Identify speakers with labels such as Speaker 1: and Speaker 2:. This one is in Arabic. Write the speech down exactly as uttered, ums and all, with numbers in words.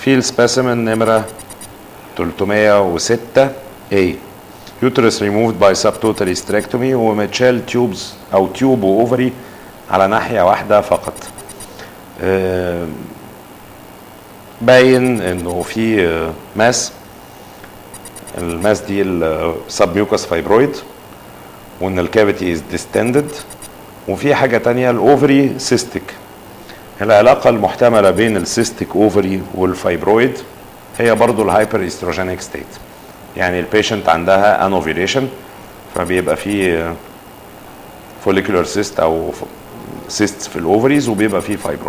Speaker 1: في السبيسيمن نمرة ثلاثمية وستة A uterus removed by subtotal hysterectomy ومتشال تيوبز او تيوب واوفري على ناحية واحدة فقط. آه باين انه في آه ماس، الماس دي السبميوكس فايبرويد، وان الكافيتي از ديستندد، وفي حاجة تانية الاوفري سيستيك. العلاقة المحتملة بين السيستيك اوفري والفايبرويد هي برضو الهايبر استروجينيك ستيت، يعني البيشنت عندها انوفيليشن فبيبقى فيه فوليكولار سيست او سيست في الاوفريز وبيبقى فيه فايبرويد.